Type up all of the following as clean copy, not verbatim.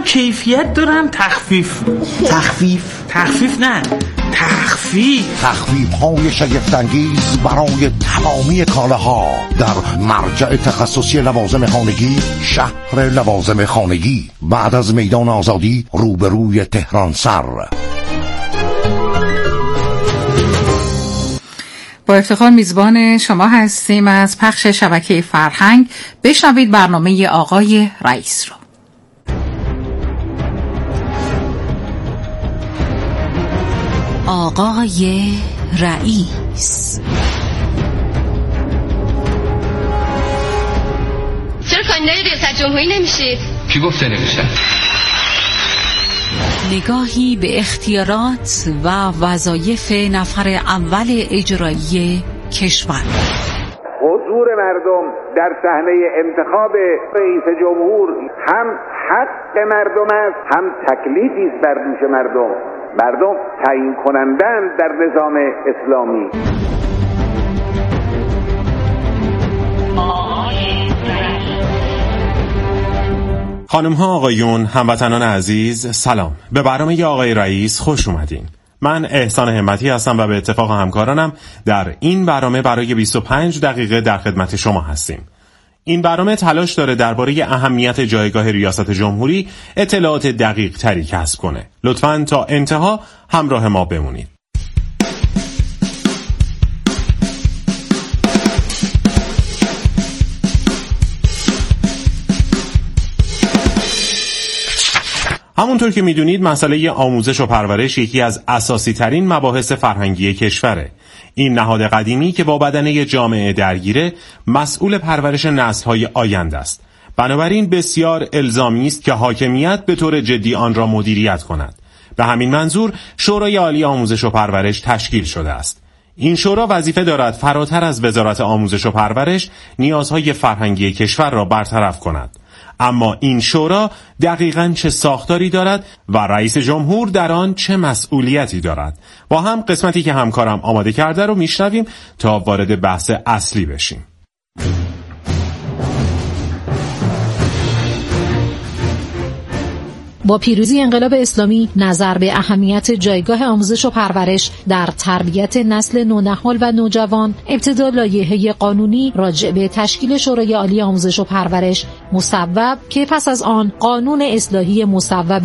کیفیت دارن تخفیف های شگفت‌انگیز برای تمامی کالاها در مرجع تخصصی لوازم خانگی، شهر لوازم خانگی، بعد از میدان آزادی روبروی تهران سر. با افتخار میزبان شما هستیم از پخش شبکه فرهنگ. بشنوید برنامه آقای رئیس رو. آقای رئیس. چرا کاندیدای ریاست جمهوری نمیشید؟ کی گفته نمیشه؟ نگاهی به اختیارات و وظایف نفر اول اجرایی کشور. حضور مردم در صحنه انتخاب رئیس جمهور هم حق مردم است، هم تکلیفی است بر دوش مردم. مردم تعیین کنندند در نظام اسلامی. خانم‌ها، آقایون، هموطنان عزیز، سلام. به برنامه آقای رئیس خوش اومدین. من احسان همتی هستم و به اتفاق همکارانم در این برنامه برای 25 دقیقه در خدمت شما هستیم. این برنامه تلاش داره درباره اهمیت جایگاه ریاست جمهوری اطلاعات دقیق تری کسب کنه. لطفاً تا انتها همراه ما بمونید. همونطور که میدونید مسئله آموزش و پرورش یکی از اساسی ترین مباحث فرهنگی کشوره. این نهاد قدیمی که با بدنه جامعه درگیره مسئول پرورش نسل‌های آینده است. بنابراین بسیار الزامی است که حاکمیت به طور جدی آن را مدیریت کند. به همین منظور شورای عالی آموزش و پرورش تشکیل شده است. این شورا وظیفه دارد فراتر از وزارت آموزش و پرورش نیازهای فرهنگی کشور را برطرف کند. اما این شورا دقیقاً چه ساختاری دارد و رئیس جمهور در آن چه مسئولیتی دارد؟ با هم قسمتی که همکارم آماده کرده رو میشنویم تا وارد بحث اصلی بشیم. با پیروزی انقلاب اسلامی نظر به اهمیت جایگاه آموزش و پرورش در تربیت نسل نونهال و نوجوان، ابتدا لایحه قانونی راجع به تشکیل شورای عالی آموزش و پرورش مصوب که پس از آن قانون اصلاحی مصوب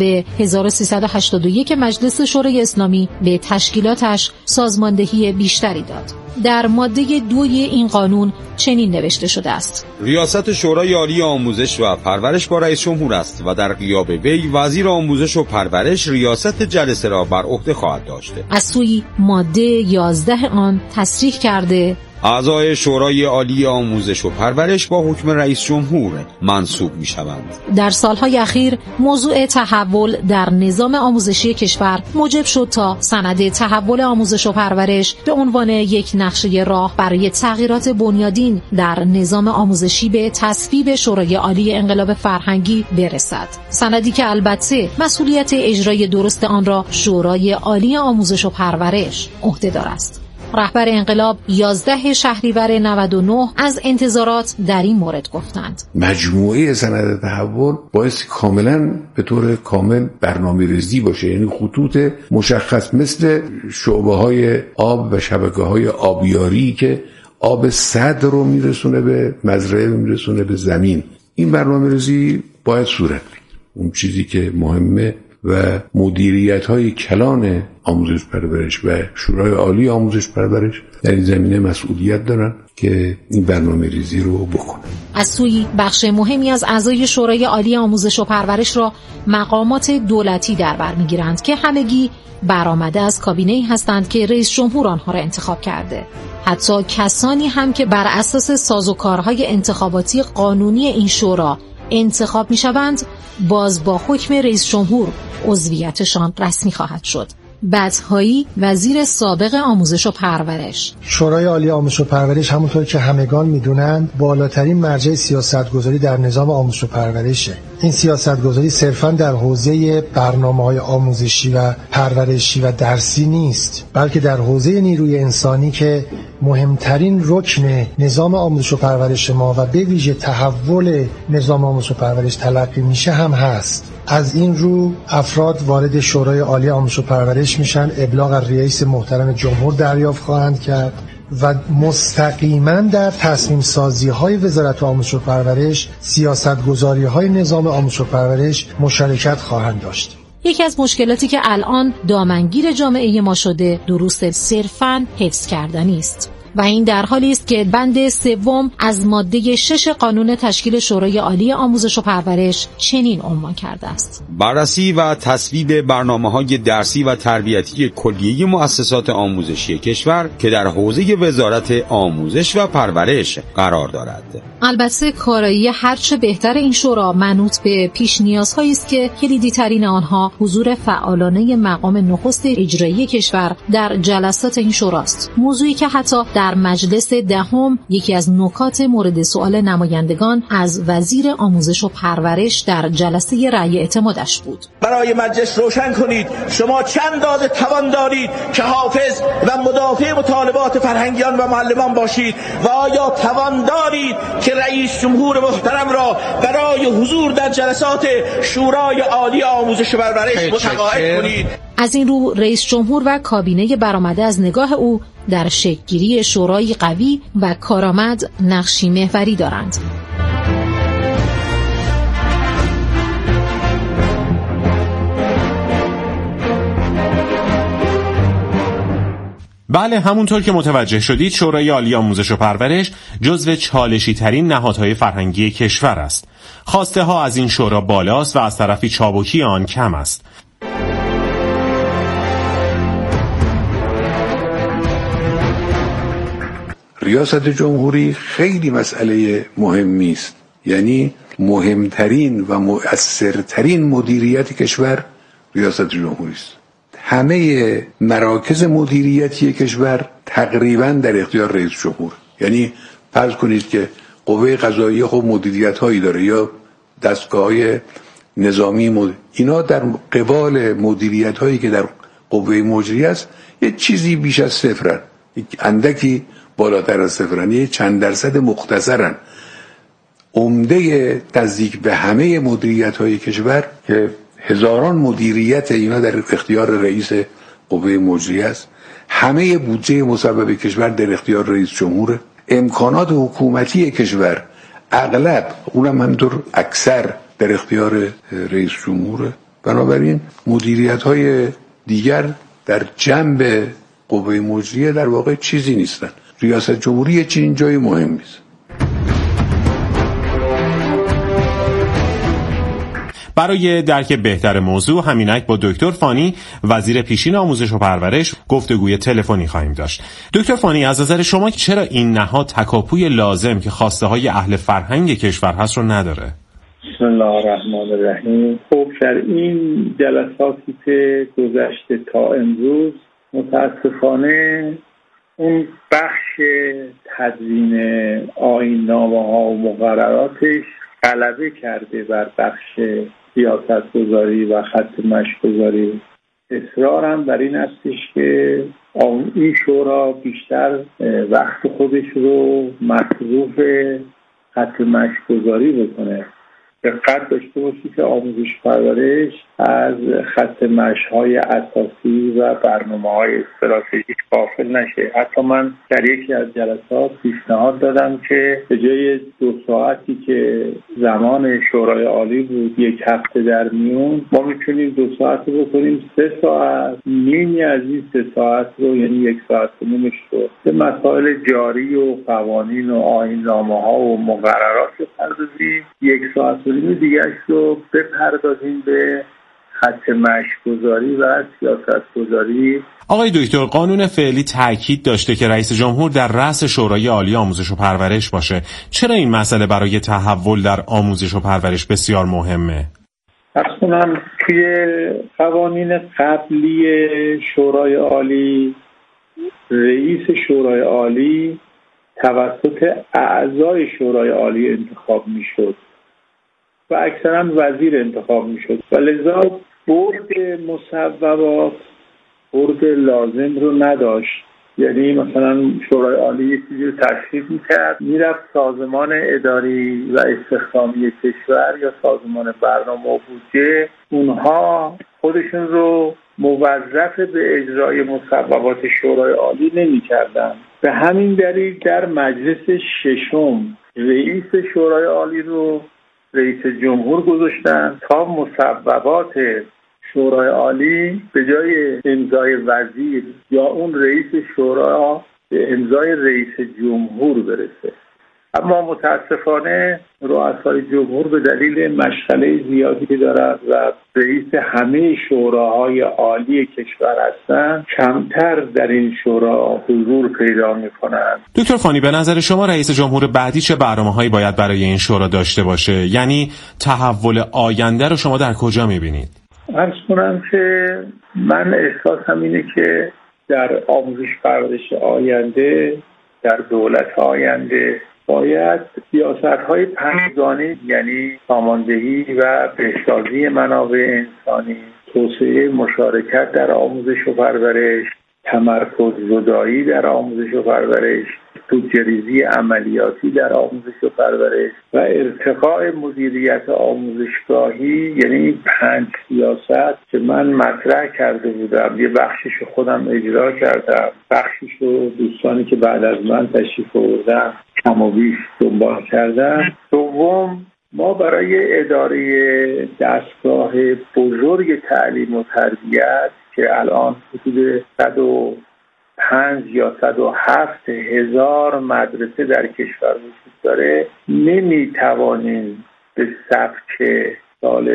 1381 مجلس شورای اسلامی به تشکیلاتش سازماندهی بیشتری داد. در ماده 2 این قانون چنین نوشته شده است: ریاست شورای عالی آموزش و پرورش با رئیس جمهور است و در غیاب وی وزیر آموزش و پرورش ریاست جلسه را بر عهده خواهد داشت. از سوی ماده 11 آن تصریح کرده اعضای شورای عالی آموزش و پرورش با حکم رئیس جمهور منصوب می‌شوند. در سالهای اخیر موضوع تحول در نظام آموزشی کشور موجب شد تا سند تحول آموزش و پرورش به عنوان یک نقشه راه برای تغییرات بنیادین در نظام آموزشی به تصویب شورای عالی انقلاب فرهنگی برسد. سندی که البته مسئولیت اجرای درست آن را شورای عالی آموزش و پرورش عهده‌دار است. رهبر انقلاب 11 شهریور 99 از انتظارات در این مورد گفتند: مجموعه سند تحول باعث کاملا به طور کامل برنامه‌ریزی باشه، یعنی خطوط مشخص مثل شعبه‌های آب و شبکه‌های آبیاری که آب سد رو میرسونه به مزرعه و میرسونه به زمین. این برنامه‌ریزی باید صورت بگیره. اون چیزی که مهمه و مدیریت‌های کلان آموزش پرورش و شورای عالی آموزش پرورش در این زمینه مسئولیت دارن که این برنامه ریزی رو بکنن. از سوی بخش مهمی از اعضای شورای عالی آموزش و پرورش را مقامات دولتی در بر می‌گیرند که همگی برآمده از کابینه‌ای هستند که رئیس جمهور آنها را انتخاب کرده. حتی کسانی هم که بر اساس سازوکارهای انتخاباتی قانونی این شورا انتخاب می‌شوند، باز با حکم رئیس جمهور عضویتشان رسمی خواهد شد. بدهایی وزیر سابق آموزش و پرورش. شورای عالی آموزش و پرورش همونطور که همگان میدونند بالاترین مرجع سیاستگذاری در نظام آموزش و پرورشه. این سیاستگذاری صرفاً در حوزه برنامه‌های آموزشی و پرورشی و درسی نیست، بلکه در حوزه نیروی انسانی که مهمترین رکن نظام آموزش و پرورش ما و به ویژه تحول نظام آموزش و پرورش تلقی میشه هم هست. از این رو افراد وارد شورای عالی آموزش و پرورش میشن، ابلاغ از رئیس محترم جمهور دریافت خواهند کرد و مستقیما در تصمیم سازی های وزارت آموزش و پرورش، سیاست گذاری های نظام آموزش و پرورش مشارکت خواهند داشت. یکی از مشکلاتی که الان دامنگیر جامعه ما شده دروس صرفاً حفظ کردنی است و این در حالی است که بند 3 از ماده 6 قانون تشکیل شورای عالی آموزش و پرورش چنین عنوان کرده است: بررسی و تصویب برنامه‌های درسی و تربیتی کلیه مؤسسات آموزشی کشور که در حوزه وزارت آموزش و پرورش قرار دارد. البته کارایی هرچه بهتر این شورا منوط به پیش نیازهایی است که کلیدی ترین آنها حضور فعالانه مقام نخست اجرایی کشور در جلسات این شوراست، موضوعی که حتی در مجلس 10 یکی از نکات مورد سوال نمایندگان از وزیر آموزش و پرورش در جلسه رأی اعتمادش بود. برای مجلس روشن کنید شما چند اندازه توان دارید که حافظ و مدافع مطالبات فرهنگیان و معلمان باشید و آیا توان دارید که رئیس جمهور محترم را برای حضور در جلسات شورای عالی آموزش و پرورش متقاعد کنید. از این رو رئیس جمهور و کابینه برآمده از نگاه او در شکل‌گیری شورای قوی و کارآمد نقشی محوری دارند. بله، همونطور که متوجه شدید شورای عالی آموزش و پرورش جزو چالشی ترین نهادهای فرهنگی کشور است. خواسته ها از این شورا بالاست و از طرفی چابکی آن کم است. ریاست جمهوری خیلی مسئله مهمی است، یعنی مهمترین و مؤثرترین مدیریت کشور ریاست جمهوری است. همه مراکز مدیریتی کشور تقریبا در اختیار رئیس جمهور. یعنی فرض کنید که قوه قضاییه خب مدیریت هایی داره یا دستگاه‌های نظامی اینا در قبال مدیریت هایی که در قوه مجریه است یه چیزی بیش از صفرن، اندکی بالاتر از صفرن، یه چند درصد مختصرن. عمده نزدیک به همه مدیریت های کشور که هزاران مدیریت اینا در اختیار رئیس قوه مجریه است، همه بودجه مصوب کشور در اختیار رئیس جمهوره، امکانات حکومتی کشور اغلب اونم همینطور اکثر در اختیار رئیس جمهوره. بنابراین مدیریت های دیگر در جنب قوه مجریه در واقع چیزی نیستن. ریاست جمهوری چنین جای مهمی است. برای درک بهتر موضوع همینک با دکتر فانی وزیر پیشین آموزش و پرورش گفتگوی تلفنی خواهیم داشت. دکتر فانی، از نظر شما چرا این نهاد تکاپوی لازم که خواسته های اهل فرهنگ کشور هست رو نداره؟ بسم الله الرحمن الرحیم. خب در این جلساتی که گذشته تا امروز متاسفانه اون بخش تدوین آیین‌نامه‌ها و مقرراتش غلبه کرده بر بخش سیاست‌گذاری و خط مشی‌گذاری. اصرارم بر این هستش که این شورا بیشتر وقت خودش رو مصروف خط مشی‌گذاری بکنه. دقت داشته باشید که آموزش پرورش از خط مشی‌های اساسی و برنامه‌های استراتژیک غافل نشه. حتی من در یکی از جلسات پیشنهاد دادم که به جای 2 ساعتی که زمان شورای عالی بود، 1 هفته در میون، ما میتونیم 2 ساعت رو بکنیم 3 ساعت، نیمی از این 3 ساعت رو یعنی 1 ساعت و نیمش رو به مسائل جاری و قوانین و آیین‌نامه‌ها و مقررات بپردازیم، 1 ساعت دیگرش رو بپردازیم به خط مشی‌گذاری و سیاست‌گذاری. آقای دکتر، قانون فعلی تاکید داشته که رئیس جمهور در رأس شورای عالی آموزش و پرورش باشه. چرا این مسئله برای تحول در آموزش و پرورش بسیار مهمه؟ اصلا توی قوانین قبلی شورای عالی رئیس شورای عالی توسط اعضای شورای عالی انتخاب میشد و اکثرا وزیر انتخاب میشد و لذا برد مصوبات برد لازم رو نداشت یعنی مثلا شورای عالی یه چیزی رو تصویب میکرد، میرفت سازمان اداری و استخدامی کشور یا سازمان برنامه و بودجه، اونها خودشون رو موظف به اجرای مصوبات شورای عالی نمی‌کردند. به همین دلیل در مجلس ششم رئیس شورای عالی رو رئیس جمهور گذاشتن تا مصوبات شورای عالی به جای امضای وزیر یا اون رئیس شورا به امضای رئیس جمهور برسه. اما متاسفانه رؤسای جمهور به دلیل مشغله زیادی که دارند و رئیس همه شوراهای عالی کشور هستند، کمتر در این شورا حضور پیدا می‌کنند. دکتر فانی، به نظر شما رئیس جمهور بعدی چه برنامه‌هایی باید برای این شورا داشته باشه؟ یعنی تحول آینده رو شما در کجا می‌بینید؟ عرض کنم که من احساسم اینه که در آموزش پرورش آینده، در دولت آینده باید سیاست‌های پنجگانه، یعنی ساماندهی و بهسازی منابع انسانی، توسعه مشارکت در آموزش و پرورش، تمرکز زدایی در آموزش و پرورش، بودجه‌ریزی عملیاتی در آموزش و پرورش و ارتقاء مدیریت آموزشگاهی، یعنی این 5 سیاست که من مطرح کرده بودم، یه بخشش خودم اجرا کردم، بخشش رو دوستانی که بعد از من تشریف آوردن کم و بیش دنبال کردن. دوم، ما برای اداره دستگاه بزرگ تعلیم و تربیت که الان حدود 105 یا 107 هزار مدرسه در کشور وجود داره، نمیتوانیم به سبک سال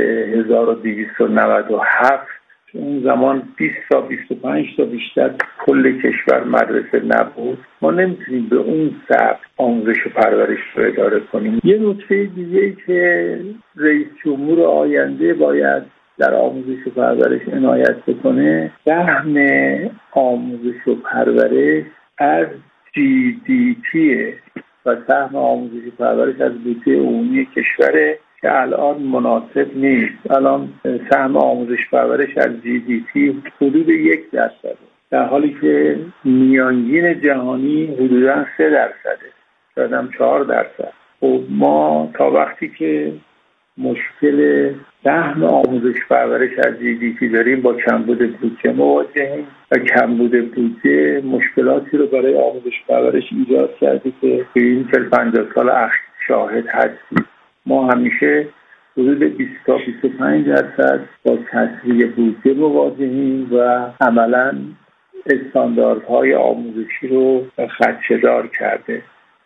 1297 اون زمان 20 تا 25 تا بیشتر کل کشور مدرسه نبود، ما نمیتونیم به اون سبک آموزش و پرورش رو اداره کنیم. یه نکته دیگه‌ای که رئیس جمهور آینده باید در آموزش و پرورش عنایت بکنه، سهم آموزش و پرورش از GDP و سهم آموزش و پرورش از بودجه عمومی کشوره که الان مناسب نیست. الان سهم آموزش پرورش از GDP حدود 1%، در حالی که میانگین جهانی حدوداً 3%، شاید هم 4%. خب ما تا وقتی که مشکل سهم آموزش پرورش از GDP داریم، با کمبود بودجه مواجهیم و کمبود بودجه مشکلاتی رو برای آموزش پرورش ایجاد کرده که به این 50 سال اخیر شاهد هستیم. ما همیشه حدود 20 تا 25% با کسری بودجه مواجهیم و عملاً استانداردهای آموزشی رو خدشه‌دار کرده.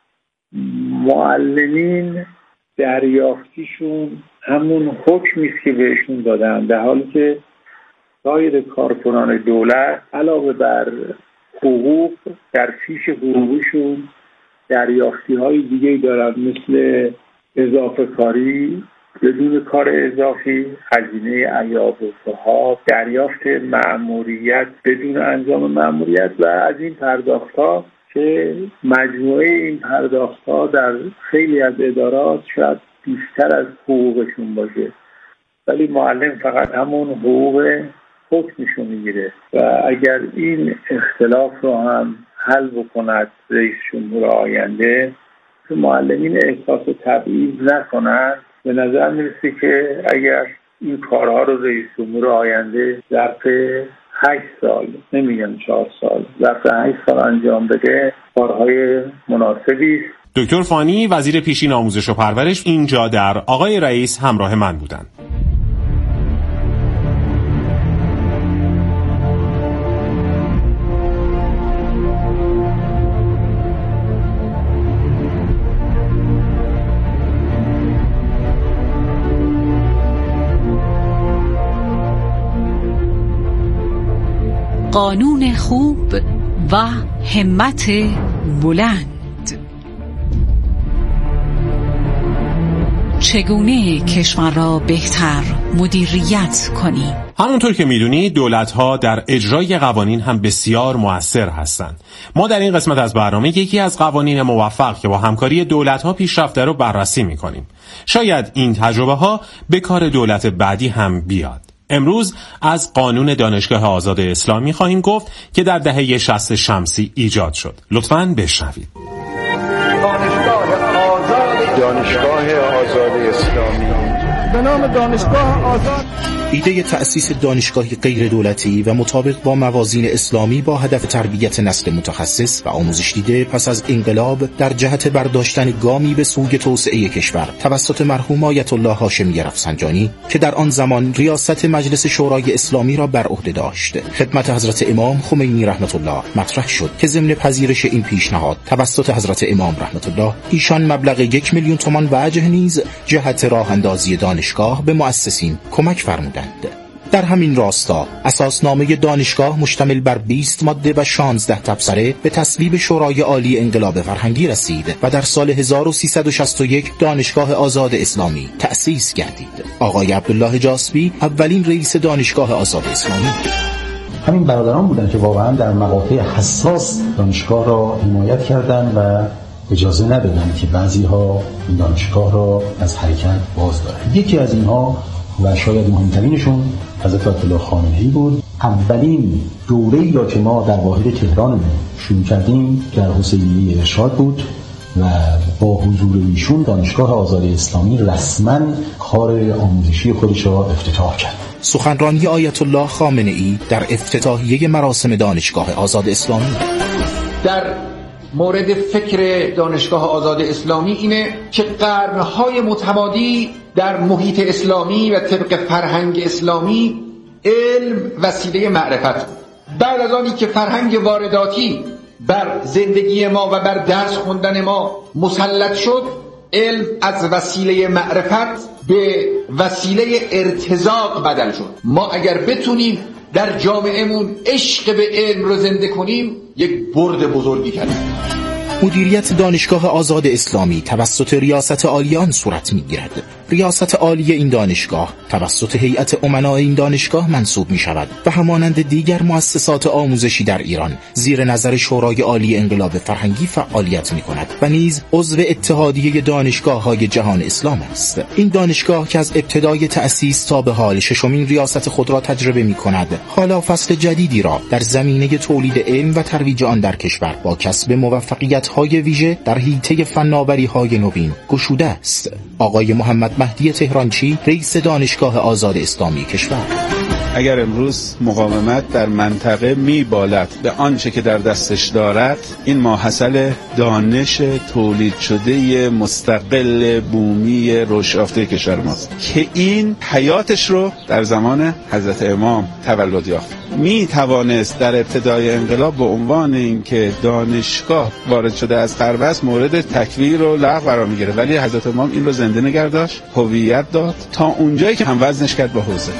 معلمین دریافتیشون همون حکمی است که بهشون دادن، در حالی که سایر کارکنان دولت علاوه بر حقوق در فیش حقوقشون دریافتی‌های دیگه‌ای دارن، مثل اضافه کاری بدون کار اضافی، هزینه ایاب‌ها، دریافت مأموریت بدون انجام مأموریت و از این پرداخت‌ها که مجموعه این پرداخت‌ها در خیلی از ادارات شاید بیشتر از حقوقشون باشه، ولی معلم فقط همون حقوق حکمشون میگیره و اگر این اختلاف رو هم حل بکند رئیس جمهور آینده که معلمین احساس تبعیض نکنند، به نظر میرسه که اگر این کارها رو رئیس جمهور آینده ظرف 8 سال، نمیگم 4 سال، ظرف 8 سال انجام بده، کارهای مناسبی است. دکتر فانی، وزیر پیشین آموزش و پرورش، اینجا در آقای رئیس همراه من بودند. قانون خوب و همت بلند. چگونه کشور را بهتر مدیریت کنیم؟ همونطور که میدونید دولت‌ها در اجرای قوانین هم بسیار مؤثر هستند. ما در این قسمت از برنامه یکی از قوانین موفق که با همکاری دولت‌ها پیشرفته رو بررسی می‌کنیم. شاید این تجربه‌ها به کار دولت بعدی هم بیاد. امروز از قانون دانشگاه آزاد اسلامی خواهیم گفت که در دهه 60 شمسی ایجاد شد. لطفاً بشنوید. دانشگاه آزاد اسلامی به نام دانشگاه آزاد. ایده تأسیس دانشگاهی غیر دولتی و مطابق با موازین اسلامی با هدف تربیت نسل متخصص و آموزش دیده پس از انقلاب در جهت برداشتن گامی به سوی توسعه کشور توسط مرحوم آیت الله هاشمی رفسنجانی که در آن زمان ریاست مجلس شورای اسلامی را بر عهده داشت، خدمت حضرت امام خمینی رحمت الله مطرح شد که ضمن پذیرش این پیشنهاد توسط حضرت امام رحمت الله، ایشان مبلغ 1 میلیون تومان وجه نیز جهت راه اندازی دانشگاه به مؤسسین کمک فرمودند. در همین راستا اساسنامه دانشگاه مشتمل بر 20 ماده و 16 تبصره به تصویب شورای عالی انقلاب فرهنگی رسید و در سال 1361 دانشگاه آزاد اسلامی تأسیس گردید. آقای عبدالله جاسبی اولین رئیس دانشگاه آزاد اسلامی. همین برادران بودند که واقعا در مواقع حساس دانشگاه را حمایت کردند و اجازه ندادند که بعضی‌ها این دانشگاه را از حرکت باز دارند. یکی از اینها و شاید مهمترینشون حضرت آیت الله خامنه‌ای بود. اولین دوره‌ای را که ما در واحد تهران شروع کردیم در حسینیه ارشاد بود و با حضور ایشون دانشگاه آزاد اسلامی رسما کار آموزشی خودش را افتتاح کرد. سخنرانی آیت الله خامنه‌ای در افتتاحیه مراسم دانشگاه آزاد اسلامی. در مورد فکر دانشگاه آزاد اسلامی اینه که قرنهای متمادی در محیط اسلامی و طبق فرهنگ اسلامی علم وسیله معرفت بود. بعد از آنی که فرهنگ وارداتی بر زندگی ما و بر درس خوندن ما مسلط شد، علم از وسیله معرفت به وسیله ارتزاق بدل شد. ما اگر بتونیم در جامعهمون عشق به علم رو زنده کنیم یک برد بزرگی کردیم. مدیریت دانشگاه آزاد اسلامی توسط ریاست عالی آن صورت می‌گیرد. ریاست عالی این دانشگاه توسط هیئت امناء این دانشگاه منصوب می‌شود و همانند دیگر مؤسسات آموزشی در ایران زیر نظر شورای عالی انقلاب فرهنگی فعالیت می‌کند و نیز عضو اتحادیه دانشگاه‌های جهان اسلام است. این دانشگاه که از ابتدای تأسیس تا به حال 6مین ریاست خود را تجربه می‌کند، حالا فصل جدیدی را در زمینه تولید علم و ترویج آن در کشور با کسب موفقیت‌های ویژه در حیطه فناوری‌های نوین گشوده است. آقای محمد مهدی تهرانچی رئیس دانشگاه آزاد اسلامی کشور. اگر امروز مقاومت در منطقه میبالد به آنچه که در دستش دارد، این ماحصل دانش تولید شده مستقل بومی رشدیافته کشور ماست که این حیاتش رو در زمان حضرت امام تولد یافت. می توانست در ابتدای انقلاب به عنوان اینکه دانشگاه وارد شده از غرب است مورد تکفیر و لغو قرار میگیره، ولی حضرت امام این رو زنده نگه داشت، هویت داد تا اونجایی که هم وزنش کرد با حوزه.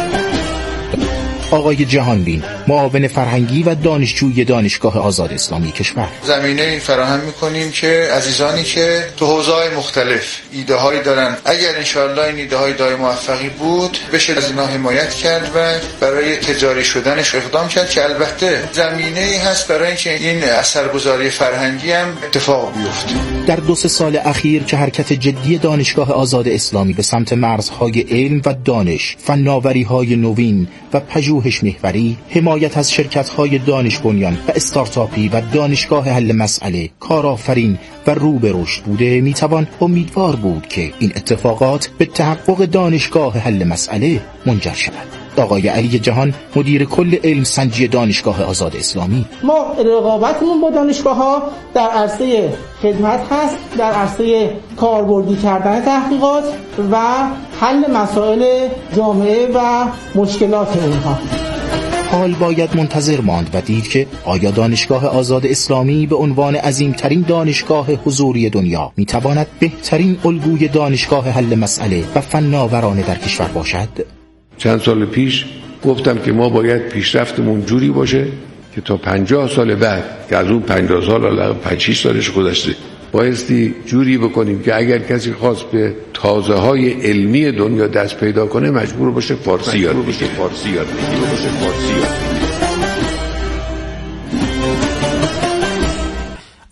آقای جهانبین معاون فرهنگی و دانشجوی دانشگاه آزاد اسلامی کشور. زمینه فراهم می‌کنیم که عزیزانی که تو حوزه‌های مختلف ایده‌هایی دارن، اگر انشاءالله این ایده‌های دای موفقی بود بشه از اینا حمایت کرد و برای تجاری شدنش اقدام کرد که البته زمینه‌ای هست برای اینکه این اثرگذاری فرهنگی هم اتفاق بیفته. در 2 سال اخیر که حرکت جدی دانشگاه آزاد اسلامی به سمت مرزهای علم و دانش، فناوری‌های نوین و پژوهش محوری، حمایت از شرکت‌های دانش بنیان و استارتاپی و دانشگاه حل مسئله کارآفرین و رو به رشد بوده، میتوان امیدوار بود که این اتفاقات به تحقق دانشگاه حل مسئله منجر شود. آقای علی جهان مدیر کل علم سنجی دانشگاه آزاد اسلامی. ما رقابتمون با دانشگاه‌ها در عرصه خدمت هست، در عرصه کاربردی کردن تحقیقات و حل مسائل جامعه و مشکلات اونها. حال باید منتظر ماند و دید که آیا دانشگاه آزاد اسلامی به عنوان عظیمترین دانشگاه حضوری دنیا میتواند بهترین الگوی دانشگاه حل مسئله و فناورانه در کشور باشد؟ چند سال پیش گفتم که ما باید پیشرفتمون جوری باشه که تا 50 سال بعد که از اون 50 سال علاوه 5-6 سالش گذشته بایستی جوری بکنیم که اگر کسی خواست به تازه‌های علمی دنیا دست پیدا کنه مجبور باشه فارسی یاد بگیره.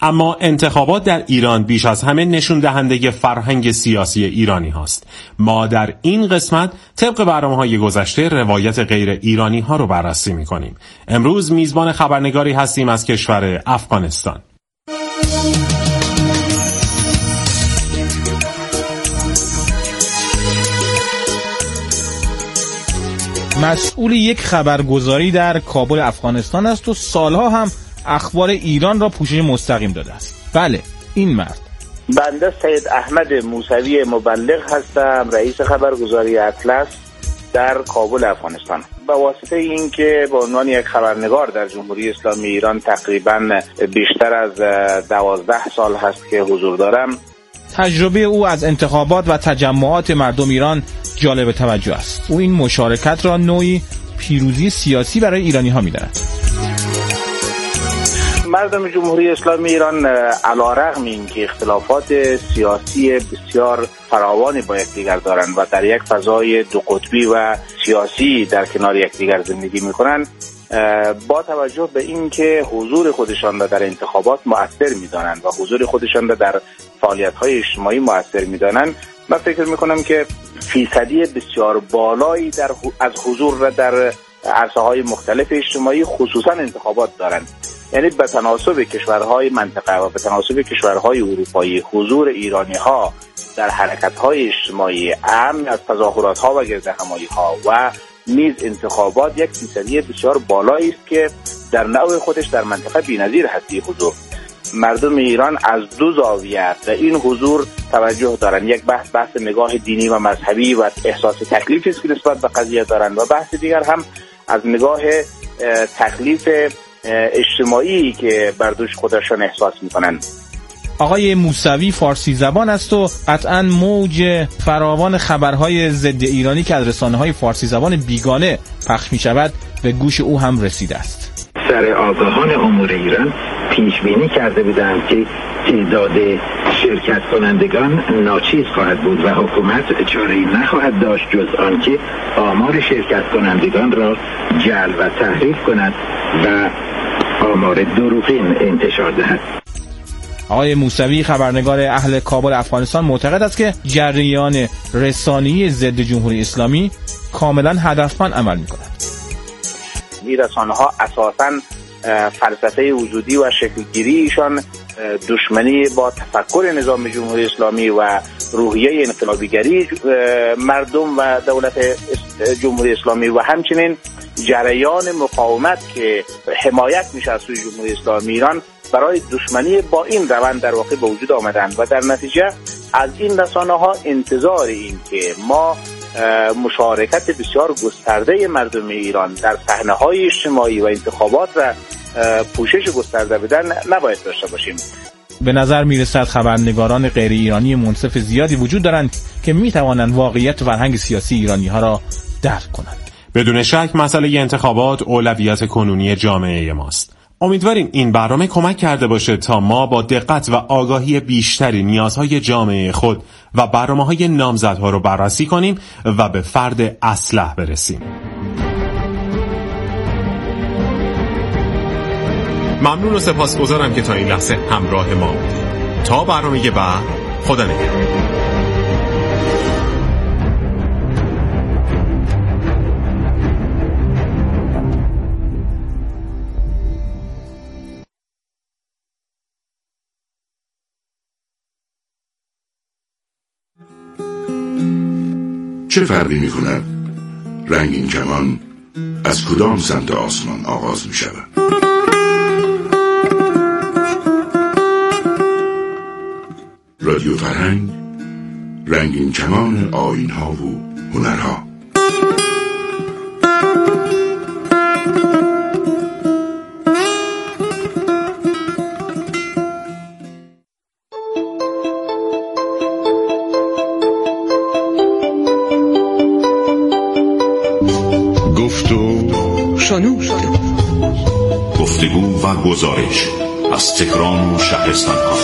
اما انتخابات در ایران بیش از همه نشون دهنده فرهنگ سیاسی ایرانی هاست. ما در این قسمت طبق برنامه‌های گذشته روایت غیر ایرانی ها رو بررسی می‌کنیم. امروز میزبان خبرنگاری هستیم از کشور افغانستان. مسئول یک خبرگزاری در کابل افغانستان است و سالها هم اخبار ایران را پوشش مستقیم داده است. بله، این مرد. بنده سید احمد موسوی مبلغ هستم، رئیس خبرگزاری اطلس در کابل افغانستان. به واسطه اینکه به عنوان یک خبرنگار در جمهوری اسلامی ایران تقریباً بیشتر از 12 سال هست که حضور دارم، تجربه او از انتخابات و تجمعات مردم ایران جالب توجه است. او این مشارکت را نوعی پیروزی سیاسی برای ایرانی ها می‌داند. مردم جمهوری اسلامی ایران علی‌رغم اینکه اختلافات سیاسی بسیار فراوانی با یکدیگر دارند و در یک فضای دو قطبی و سیاسی در کنار یکدیگر زندگی می‌کنند، با توجه به اینکه حضور خودشان را در انتخابات مؤثر می‌دانند و حضور خودشان را در فعالیت‌های اجتماعی مؤثر می‌دانند، من فکر می‌کنم که فیصدی بسیار بالایی از حضور را در عرصه‌های مختلف اجتماعی خصوصا انتخابات دارند. یعنی به تناسب کشورهای منطقه و به تناسب کشورهای اروپایی حضور ایرانی‌ها در حرکت‌های اجتماعی، اهم از تظاهرات‌ها و گردهمایی‌ها و نیز انتخابات، یک فیصدی بسیار بالایی است که در نوع خودش در منطقه بی‌نظیر هستی حضور. مردم ایران از دو زاویه به این حضور توجه دارند. یک بحث نگاه دینی و مذهبی و احساس تکلیفی است که نسبت به قضیه دارند و بحث دیگر هم از نگاه تکلیف اجتماعی که بر دوش خودشان احساس می‌کنند. آقای موسوی فارسی زبان است و قطعاً موج فراوان خبرهای ضد ایرانی که از رسانه‌های فارسی زبان بیگانه پخش می‌شود به گوش او هم رسیده است. سر آگاهان امور ایران پیش بینی کرده بودند که تعداد شرکت کنندگان ناچیز خواهد بود و حکومت چاره‌ای نخواهد داشت جز آنکه آمار شرکت کنندگان را جعل و تحریف کند و آمار دروغین انتشار دهد. آقای موسوی خبرنگار اهل کابل افغانستان معتقد است که جریان رسانه‌ای ضد جمهوری اسلامی کاملا هدفمند عمل می‌کند. این رسانه‌ها اساساً فلسفه وجودی و شکلگیریشان دشمنی با تفکر نظام جمهوری اسلامی و روحیه انقلابیگری مردم و دولت جمهوری اسلامی و همچنین جریان مقاومت که حمایت میشه از سوی جمهوری اسلامی ایران برای دشمنی با این روند در واقع به وجود آمدند و در نتیجه از این رسانه‌ها انتظار این که ما مشارکت بسیار گسترده مردم ایران در صحنه‌های اجتماعی و انتخابات را پوشش گسترده بدن نباید داشته باشیم. به نظر میرسد خبرنگاران غیر ایرانی منصف زیادی وجود دارند که میتوانند واقعیت و فرهنگ سیاسی ایرانی ها را درک کنند. بدون شک مسئله انتخابات اولویت کنونی جامعه ماست. امیدواریم این برنامه کمک کرده باشه تا ما با دقت و آگاهی بیشتری نیازهای جامعه خود و برنامه‌های نامزدها رو بررسی کنیم و به فرد اصلح برسیم. ممنون و سپاسگزارم که تا این لحظه همراه ما بودید. تا برنامه بعد، خدا نگهدار. چه فرقی می کند رنگین کمان از کدام سمت آسمان آغاز می شود؟ رادیو فرهنگ، رنگین کمان آیین‌ها و هنرها. گفتگو و گزارش از تهران و شهرستان‌ها.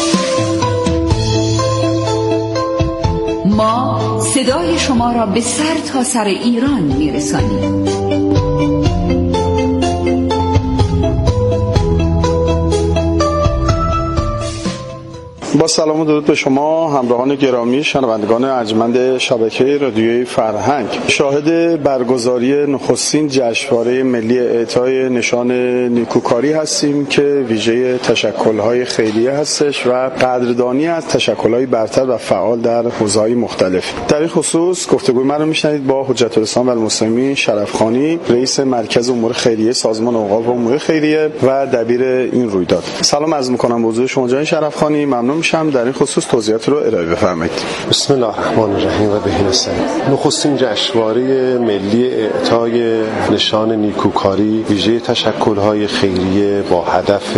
ما صدای شما را به سر تا سر ایران می‌رسانیم. سلام و درود به شما همراهان گرامی شنوندگان ارجمند شبکه رادیویی فرهنگ. شاهد برگزاری نخستین جشنواره ملی اعطای نشان نیکوکاری هستیم که ویژه تشکل‌های خیریه هستش و قدردانی از تشکل‌های برتر و فعال در حوزه‌های مختلف. در این خصوص گفتگوی من رو میشنوید با حجت الاسلام و المسلمین شرفخانی، رئیس مرکز امور خیریه سازمان اوقاف و امور خیریه و دبیر این رویداد. سلام عرض می‌کنم به حضور شما جناب شرفخانی. ممنون میشم در این خصوص توضیحات رو ارائه بفرمایید. بسم الله الرحمن الرحیم و به نستعین. نخستین جشنواره ملی اعطای نشان نیکوکاری ویژه تشکل‌های خیریه با هدف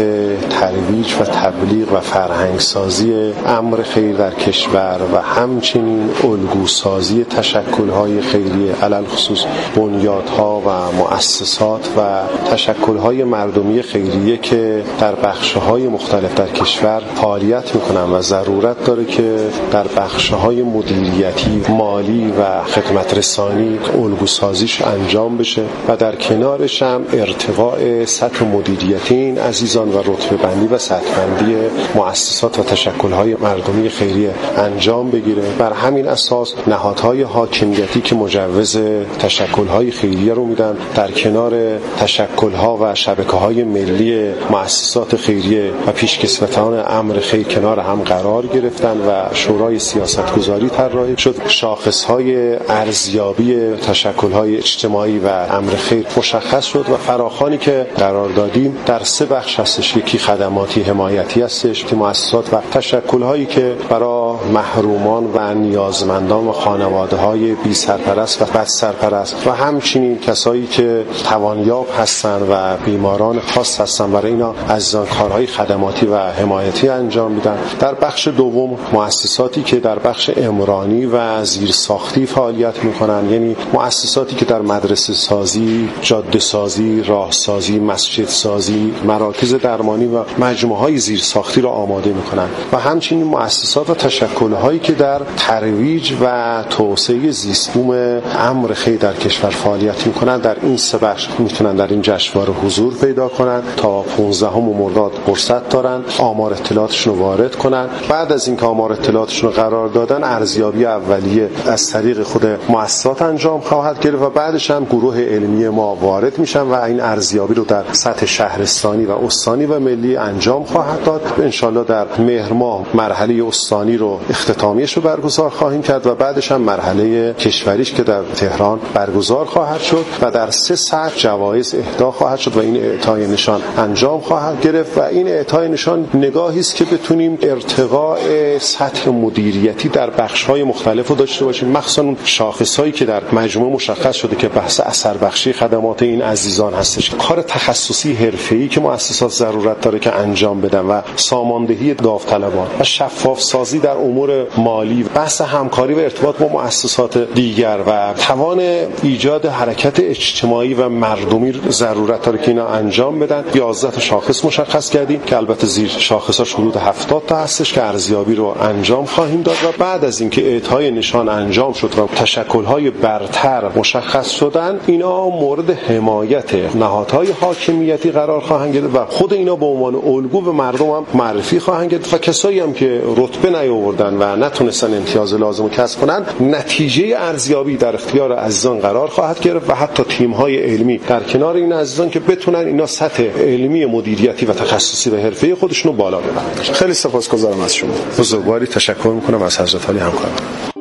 ترویج و تبلیغ و فرهنگسازی امر خیر در کشور و همچنین الگوسازی تشکل‌های خیریه علل خصوص بنیادها و مؤسسات و تشکل‌های مردمی خیریه که در بخش‌های مختلف در کشور فعالیت می‌کنند و ضرورت داره که در بخش‌های مدیریتی، مالی و خدمت رسانی الگوسازیش انجام بشه و در کنارش هم ارتقاء سطح مدیریتی این عزیزان و رتبه بندی و سطح بندی مؤسسات و تشکل‌های مردمی خیریه انجام بگیره. بر همین اساس نهادهای حاکمیتی که مجوز تشکل‌های خیریه رو میدن در کنار تشکل‌ها و شبکه‌های ملی مؤسسات خیریه و پیشکسوتان امر خیر کنار هم قرار گرفتن و شورای سیاستگذاری طراحی شد. شاخص‌های ارزیابی تشکل‌های اجتماعی و امر خیر مشخص شد و فراخوانی که قرار دادیم در 3 بخش هستش. یکی خدماتی حمایتی هستش که مؤسسات و تشکل‌هایی که برای محرومان و نیازمندان و خانواده‌های بی سرپرست و بد سرپرست و همچنین کسایی که توانیاب هستن و بیماران خاص هستن برای اینا عزیزان کارهای خدماتی و حمایتی انجام میدن. در بخش دوم مؤسساتی که در بخش عمرانی و زیرساختی فعالیت میکنن، یعنی مؤسساتی که در مدرسه سازی، جاده سازی، راه سازی، مسجد سازی، مراکز درمانی و مجموعه‌های زیرساختی را آماده میکنن و همچنین مؤسسات و تشکل‌هایی که در ترویج و توسعه زیستبوم امر خیر در کشور فعالیت میکنن. در این 3 بخش میتونن در این جشنواره حضور پیدا کنن تا 15 مرداد فرصت دارن آمار اطلاعاتشون رو وارد کنن. بعد از اینکه آمار اطلاعاتشون رو قرار دادن ارزیابی اولیه از طریق خود مؤسسات انجام خواهد گرفت و بعدش هم گروه علمی ما وارد میشن و این ارزیابی رو در سطح شهرستانی و استانی و ملی انجام خواهد داد. ان شاءالله در مهر ماه مرحله استانی رو اختتامیه‌اش رو برگزار خواهیم کرد و بعدش هم مرحله کشوریش که در تهران برگزار خواهد شد و در 3 سطح جوایز اهدا خواهد شد و این اعطای نشان انجام خواهد گرفت و این اعطای نشان نگاهی است که بتونیم ارتقاء سطح مدیریتی در بخش‌های مختلف رو داشته باشیم، مخصوصا اون شاخص‌هایی که در مجموعه مشخص شده که بحث اثر بخشی خدمات این عزیزان هستش. کار تخصصی حرفه‌ای که مؤسسات ضرورت داره که انجام بدن و ساماندهی داوطلبان و شفاف سازی در امور مالی، بحث همکاری و ارتباط با مؤسسات دیگر و توان ایجاد حرکت اجتماعی و مردمی ضرورت داره که اینا انجام بدن. 11 تا شاخص مشخص کردیم که البته زیر شاخصاش حدود 70 تا هستش که ارزیابی رو انجام خواهیم داد و بعد از اینکه اعطای نشان انجام شد و تشکل‌های برتر مشخص شدن، اینا مورد حمایت نهادهای حاکمیتی قرار خواهند گرفت و خود اینا به عنوان الگو به مردم هم معرفی خواهند گرفت و کسایی هم که رتبه نیاوردن و نتونستن امتیاز لازم رو کسب کنن، نتیجه ارزیابی در اختیار عزیزان قرار خواهد گرفت و حتی تیم‌های علمی در کنار این عزیزان که بتونن اینا سطح علمی مدیریتی و تخصصی و حرفه‌ای خودشون رو بالا ببرن. خیلی سپاسگزارم از شما. بزرگواری تشکر میکنم از حضرت علی همکارم.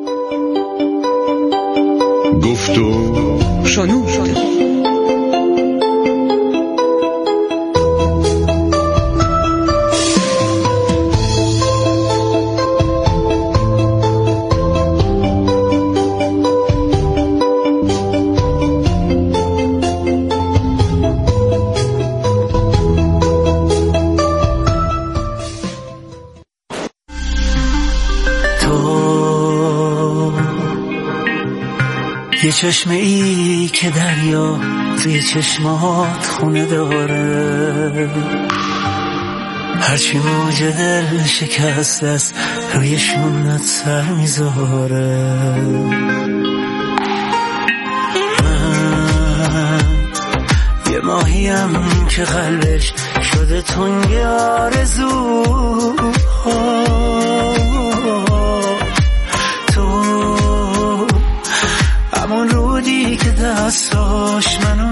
گفتو شنود. یه چشمه ای که دریا توی چشمات خونه داره، هرچی موج دل شکست است روی شونت سر میذاره. من یه ماهیم که قلبش شده تنگ آرزوها، حساش منو